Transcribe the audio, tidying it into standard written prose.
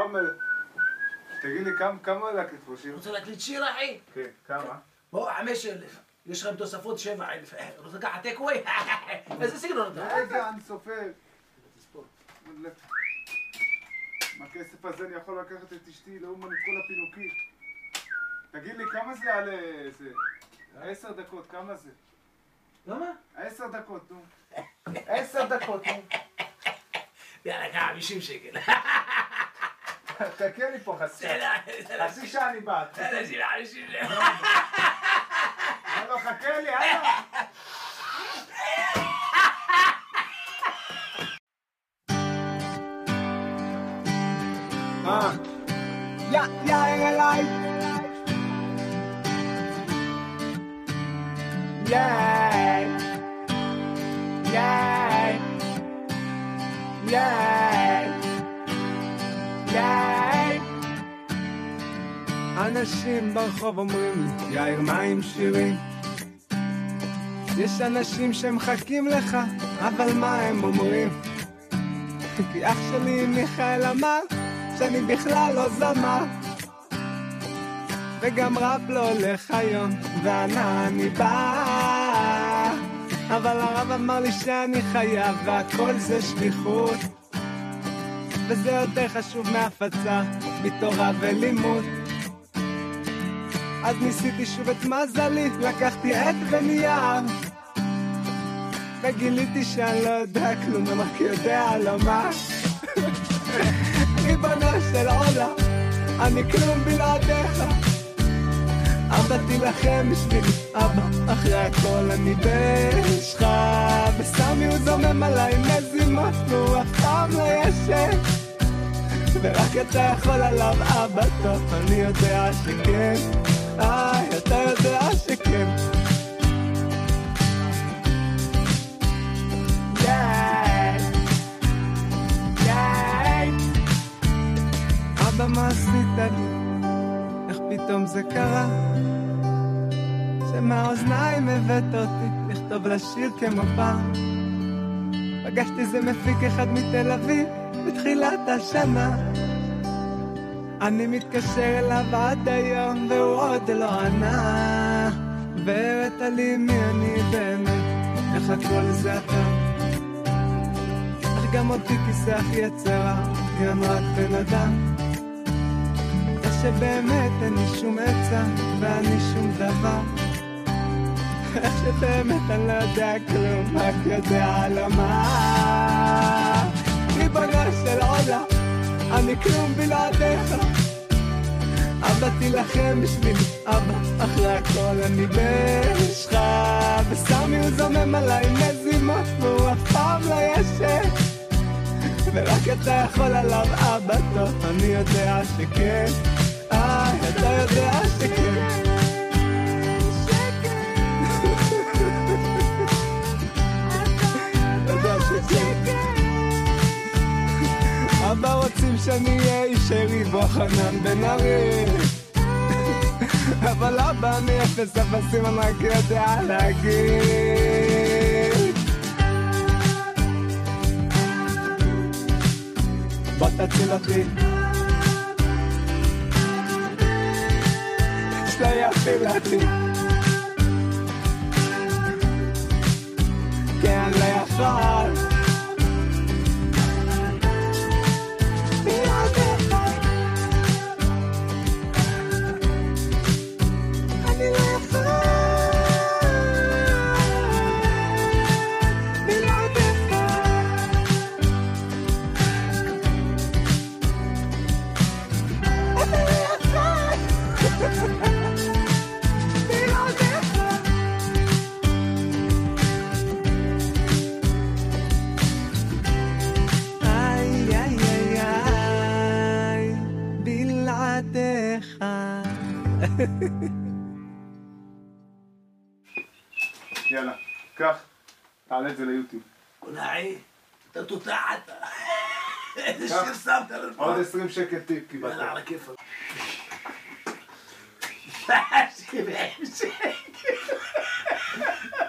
עומר, תגיד לי כמה להקליט פה שיר? רוצה להקליט שיר, אחי? כן, כמה? בוא, 5,000. יש לכם תוספות 7,000. רוצה לקחת טקווי? איזה סגנון אתה? רגע, אני סופר. מהכסף הזה אני יכול לקחת את אשתי לאומן את כל הפינוקית. תגיד לי, כמה זה על זה? 10 דקות, כמה זה? למה? 10 דקות, נו. 10 דקות, נו. יאללה, ככה 50 שקל. תקה לי פה חצי שעה אני בא. יאללה, 50 שקל. לא, חכה לי, הלאה. יאיר אליי יאי יאי יאי יאי אנשים ברחוב אומרים לי יאיר מה עם שירים? יש אנשים שמחכים לך אבל מה הם אומרים? כי אח שלי מיכאל אמר שאני בכלל לא זמר וגם ראפ לא הולך היום ואנה אני בא אבל הרב אמר לי שאני חייב והכל זה שליחות וזה יותר חשוב מהפצה מתורה ולימוד אז ניסיתי שוב את מזלי לקחתי עט ונייר וגיליתי שאני לא יודע כלום רק יודע לומר ריבונו של עולם, אני כלום בלעדיך אבא תילחם בשבילי, אבא אחרי הכל אני בשך בסמי הוא זומם עליי מזימות והוא אף פעם לא ישן ורק אתה יכול עליו אבא טוב אני יודע שכן אתה יודע שכן אבא מה עשית לי? איך פתאום זה קרה? שמהאוזניים הבאת אותי לכתוב לשיר כמו פעם פגשתי זה מפיק אחד מתל אביב בתחילת השנה אני מתקשר אליו עד היום והוא עוד לא ענה והראית לי מי אני באמת איך הכל זה אתה אך גם אותי כיסח יצרה אני רק בן אדם שבאמת אין לי שום עצה ואני שום דבר איך שבאמת אני לא יודע כלום רק יודע לומר ריבונו של עולם אני כלום בלעדיך אבא תילחם בשבילי אבא אחרי הכל אני בשך בסמי הוא זומם עליי מזימות והוא אף פעם לא ישן ורק אתה יכול עליו אבא טוב אני יודע שכן אתה יודע שכן אבא רוצים שאני אהיה איש ריבו חנן בן ארי אבל אבא אני אפס אפסים אני רק יודע להגיד בוא תציל אותי שלא יפיל אותי כי אני לא יכול בלעדיך אני לא יכול בלעדיך אני לא יכול יאללה, קח, תעלה את זה ליוטיוב. קונאי, אתה תותעת. איזה שיר שמת לנו פה. עוד 20 שקל טיפ קיבלת. יאללה, על הכיפאק. 70 שקל.